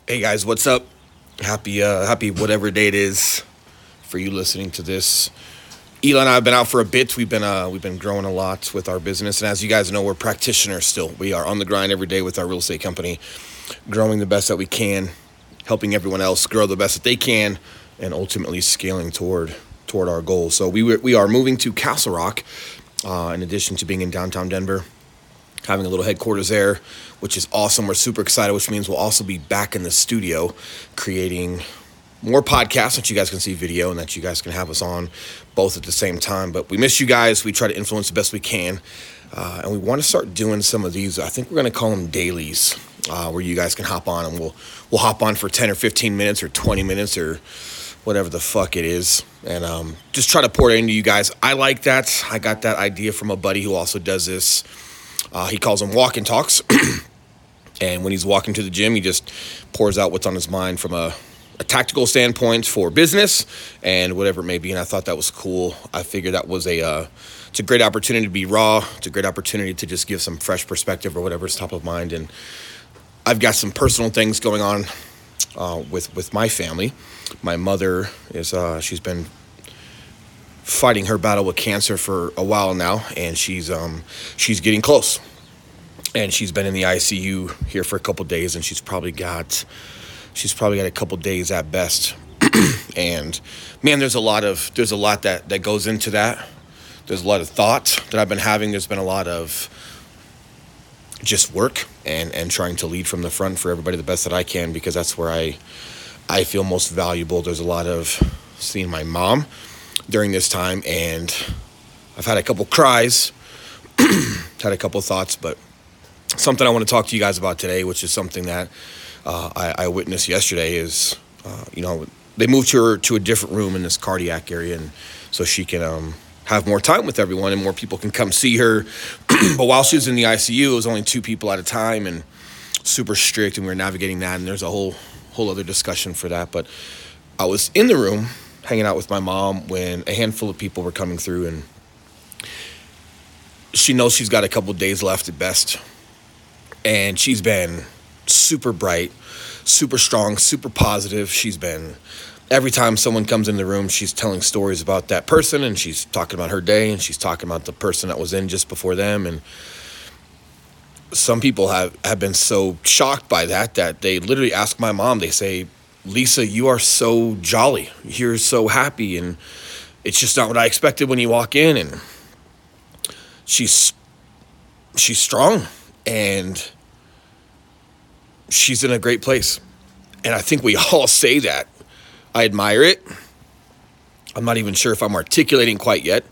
Hey guys, what's up? Happy whatever day it is for you listening to this. Elon and I have been out for a bit. We've been growing a lot with our business, and as you guys know, we're practitioners still. We are on the grind every day with our real estate company, growing the best that we can, helping everyone else grow the best that they can, and ultimately scaling toward our goals. So we are moving to Castle Rock, in addition to being in downtown Denver, having a little headquarters there, which is awesome. We're super excited, which means we'll also be back in the studio creating more podcasts that you guys can see video and that you guys can have us on both at the same time. But we miss you guys. We try to influence the best we can. And we want to start doing some of these. I think we're going to call them dailies, where you guys can hop on and we'll hop on for 10 or 15 minutes or 20 minutes or whatever the fuck it is. And just try to pour it into you guys. I like that. I got that idea from a buddy who also does this. He calls them walk and talks. And when he's walking to the gym, he just pours out what's on his mind from a tactical standpoint for business and whatever it may be. And I thought that was cool. I figured that was it's a great opportunity to be raw. It's a great opportunity to just give some fresh perspective or whatever's top of mind. And I've got some personal things going on with my family. My mother is she's been fighting her battle with cancer for a while now, and she's getting close. And she's been in the ICU here for a couple days, and she's probably got a couple days at best. And man, there's a lot that goes into that. There's a lot of thought that I've been having. There's been a lot of just work and trying to lead from the front for everybody the best that I can, because that's where I feel most valuable. There's a lot of seeing my mom during this time, and I've had a couple cries, had a couple thoughts, but something I want to talk to you guys about today, which is something that I witnessed yesterday, is they moved her to a different room in this cardiac area, and so she can have more time with everyone and more people can come see her. But while she was in the ICU, it was only 2 people at a time and super strict, and we were navigating that, and there's a whole other discussion for that. But I was in the room hanging out with my mom when a handful of people were coming through, and she knows she's got a couple days left at best. And she's been super bright, super strong, super positive. She's been, every time someone comes in the room, she's telling stories about that person, and she's talking about her day, and she's talking about the person that was in just before them. And some people have been so shocked by that they literally ask my mom, they say, "Lisa, you are so jolly. You're so happy, and it's just not what I expected when you walk in." And she's strong, and she's in a great place. And I think we all say that. I admire it. I'm not even sure if I'm articulating quite yet,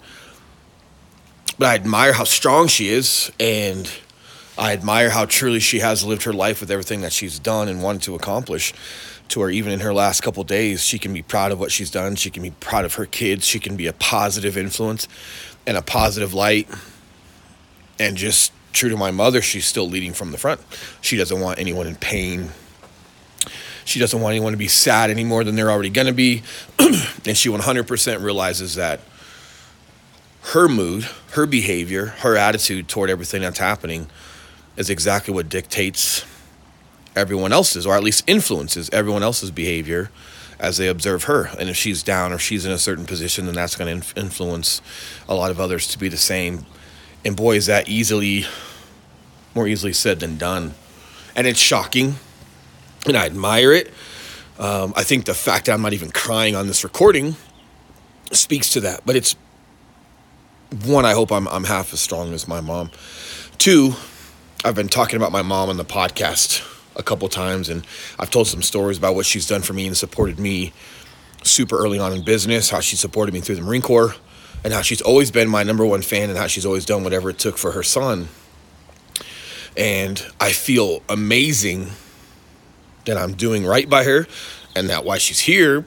but I admire how strong she is, and I admire how truly she has lived her life with everything that she's done and wanted to accomplish, to where even in her last couple of days, she can be proud of what she's done. She can be proud of her kids. She can be a positive influence and a positive light. And just true to my mother, she's still leading from the front. She doesn't want anyone in pain. She doesn't want anyone to be sad any more than they're already going to be. And she 100% realizes that her mood, her behavior, her attitude toward everything that's happening is exactly what dictates everyone else's, or at least influences everyone else's behavior as they observe her. And if she's down or she's in a certain position, then that's going to influence a lot of others to be the same. And boy, is that more easily said than done. And it's shocking, and I admire it. I think the fact that I'm not even crying on this recording speaks to that. But it's, one, I hope I'm half as strong as my mom. 2, I've been talking about my mom on the podcast a couple times, and I've told some stories about what she's done for me and supported me super early on in business, how she supported me through the Marine Corps, and how she's always been my number one fan, and how she's always done whatever it took for her son. And I feel amazing that I'm doing right by her, and that while she's here,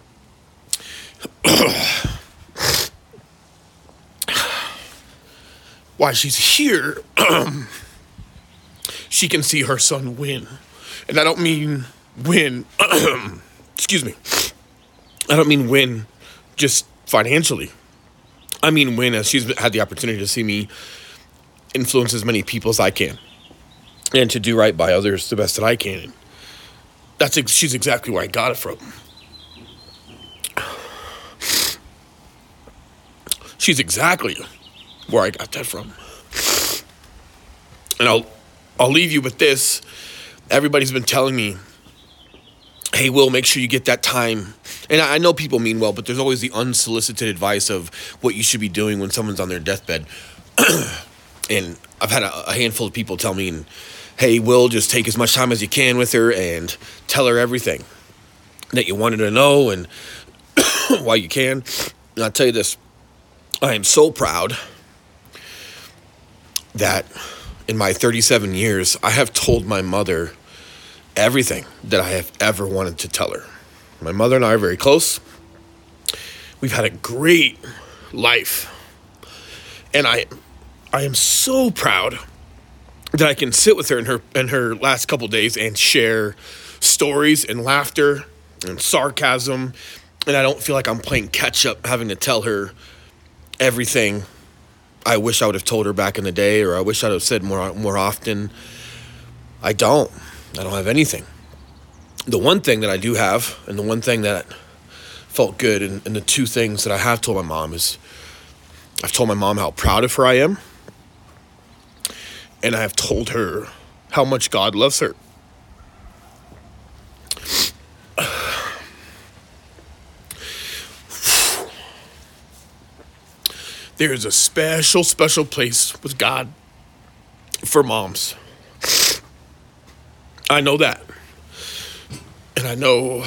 she can see her son win. And I don't mean win, excuse me. I don't mean win just financially. I mean win as she's had the opportunity to see me influence as many people as I can, and to do right by others the best that I can. she's exactly where I got it from. She's exactly where I got that from. And I'll leave you with this. Everybody's been telling me, hey, Will, make sure you get that time. And I know people mean well, but there's always the unsolicited advice of what you should be doing when someone's on their deathbed. And I've had a handful of people tell me, hey, Will, just take as much time as you can with her and tell her everything that you wanted to know and while you can. And I'll tell you this, I am so proud that in my 37 years, I have told my mother everything that I have ever wanted to tell her. My mother and I are very close. We've had a great life. And I am so proud that I can sit with her in her last couple days and share stories and laughter and sarcasm. And I don't feel like I'm playing catch up having to tell her everything I wish I would have told her back in the day, or I wish I'd have said more often. I don't have anything. The one thing that I do have, and the one thing that felt good, and the two things that I have told my mom is, I've told my mom how proud of her I am, and I have told her how much God loves her. There is a special, special place with God for moms. I know that. And I know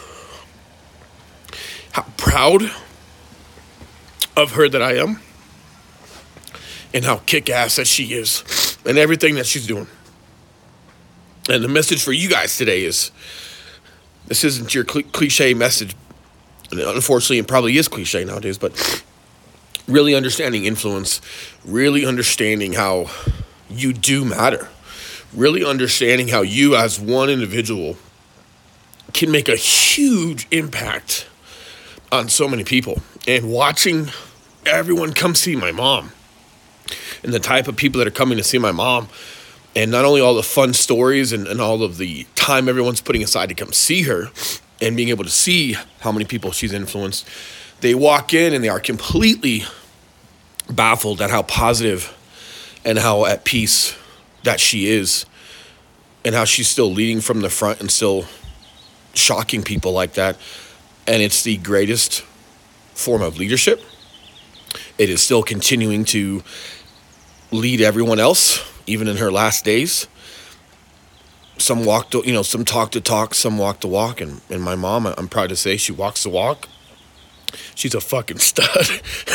how proud of her that I am, and how kick-ass that she is, and everything that she's doing. And the message for you guys today is, this isn't your cliche message. And unfortunately, it probably is cliche nowadays, but really understanding influence, really understanding how you do matter, really understanding how you as one individual can make a huge impact on so many people. And watching everyone come see my mom, and the type of people that are coming to see my mom, and not only all the fun stories and all of the time everyone's putting aside to come see her, and being able to see how many people she's influenced. They walk in and they are completely baffled at how positive and how at peace that she is, and how she's still leading from the front and still shocking people like that. And it's the greatest form of leadership. It is still continuing to lead everyone else, even in her last days. Some talk the talk, some walk the walk. And my mom, I'm proud to say, she walks the walk. She's a fucking stud.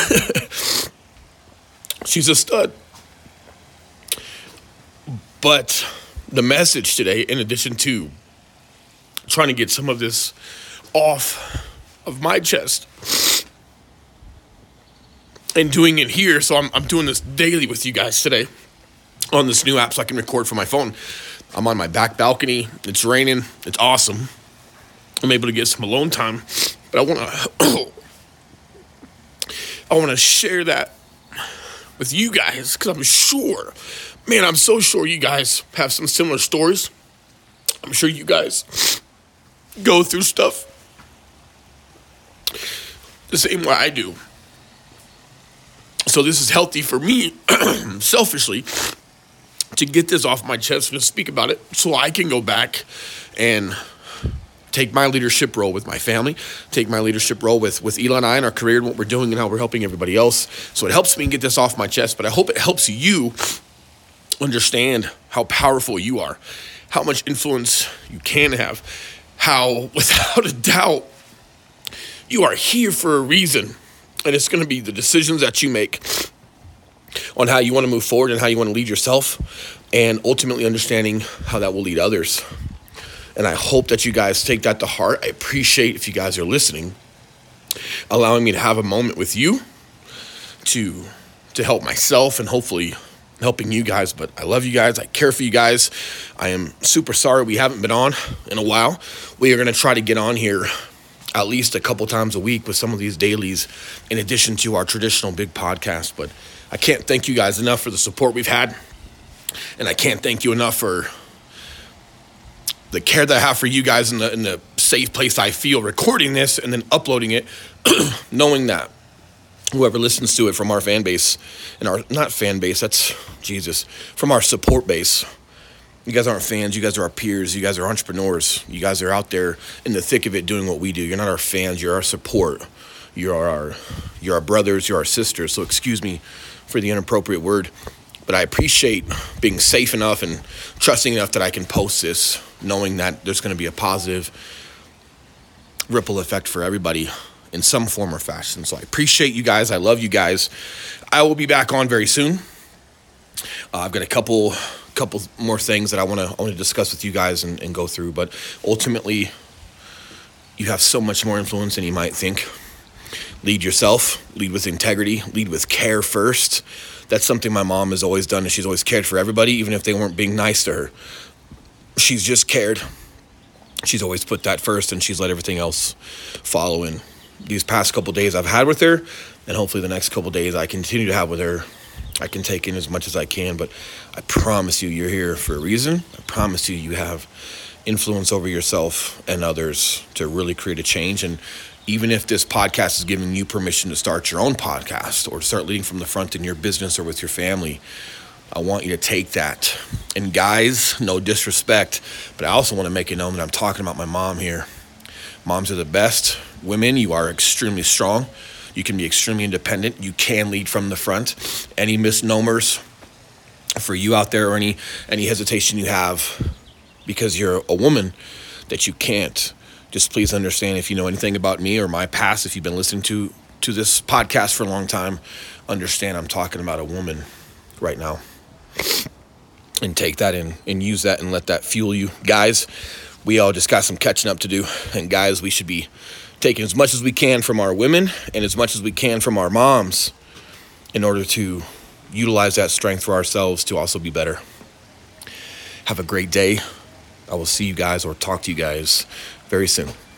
She's a stud. But the message today, in addition to trying to get some of this off of my chest and doing it here, so I'm doing this daily with you guys today on this new app so I can record from my phone. I'm on my back balcony. It's raining. It's awesome. I'm able to get some alone time. But I want to share that with you guys, because I'm so sure you guys have some similar stories. I'm sure you guys go through stuff the same way I do. So this is healthy for me, selfishly, to get this off my chest and to speak about it, so I can go back and take my leadership role with my family, take my leadership role with Eli and I in our career and what we're doing and how we're helping everybody else. So it helps me get this off my chest, but I hope it helps you understand how powerful you are, how much influence you can have, how, without a doubt, you are here for a reason. And it's going to be the decisions that you make on how you want to move forward and how you want to lead yourself, and ultimately understanding how that will lead others. And I hope that you guys take that to heart. I appreciate if you guys are listening, allowing me to have a moment with you to help myself and hopefully helping you guys. But I love you guys. I care for you guys. I am super sorry we haven't been on in a while. We are going to try to get on here at least a couple times a week with some of these dailies in addition to our traditional big podcast. But I can't thank you guys enough for the support we've had. And I can't thank you enough for the care that I have for you guys in the safe place I feel recording this and then uploading it, knowing that whoever listens to it from our fan base and our, not fan base, that's Jesus, from our support base. You guys aren't fans. You guys are our peers. You guys are entrepreneurs. You guys are out there in the thick of it doing what we do. You're not our fans. You're our support. You're our brothers. You're our sisters. So excuse me for the inappropriate word, but I appreciate being safe enough and trusting enough that I can post this, knowing that there's going to be a positive ripple effect for everybody in some form or fashion. So I appreciate you guys. I love you guys. I will be back on very soon. I've got a couple more things that I want to discuss with you guys and go through. But ultimately, you have so much more influence than you might think. Lead yourself. Lead with integrity. Lead with care first. That's something my mom has always done, and she's always cared for everybody, even if they weren't being nice to her. She's just cared. She's always put that first, and she's let everything else follow in. These past couple days I've had with her, and hopefully the next couple days I continue to have with her, I can take in as much as I can, but I promise you, you're here for a reason. I promise you, you have influence over yourself and others to really create a change. And even if this podcast is giving you permission to start your own podcast or start leading from the front in your business or with your family, I want you to take that. And guys, no disrespect, but I also want to make it known that I'm talking about my mom here. Moms are the best. Women, you are extremely strong. You can be extremely independent. You can lead from the front. Any misnomers for you out there or any hesitation you have because you're a woman that you can't, just please understand, if you know anything about me or my past, if you've been listening to this podcast for a long time, understand I'm talking about a woman right now. And take that and use that and let that fuel you. Guys, we all just got some catching up to do. And guys, we should be taking as much as we can from our women and as much as we can from our moms in order to utilize that strength for ourselves to also be better. Have a great day. I will see you guys or talk to you guys very soon.